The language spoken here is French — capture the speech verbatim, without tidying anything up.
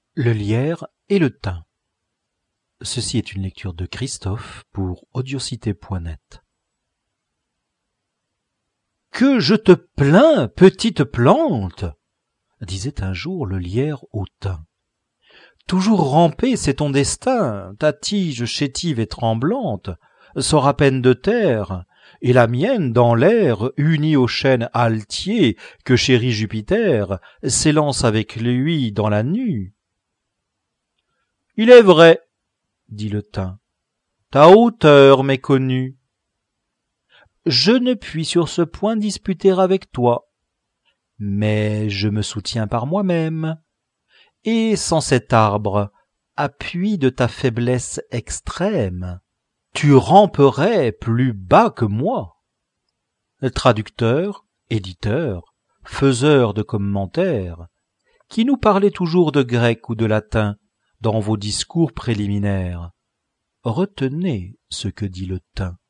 Le lierre et le thym. Ceci est une lecture de Christophe pour audiocité point net. Que je te plains, petite plante, disait un jour le lierre au thym. Toujours ramper, c'est ton destin, ta tige chétive et tremblante sort à peine de terre, et la mienne dans l'air, unie au chêne altier que chérit Jupiter, s'élance avec lui dans la nue. Il est vrai, dit le thym, ta hauteur m'est connue. Je ne puis sur ce point disputer avec toi, mais je me soutiens par moi-même, et sans cet arbre, appui de ta faiblesse extrême, tu ramperais plus bas que moi. Traducteur, éditeur, faiseur de commentaires, qui nous parlez toujours de grec ou de latin dans vos discours préliminaires, retenez ce que dit le thym.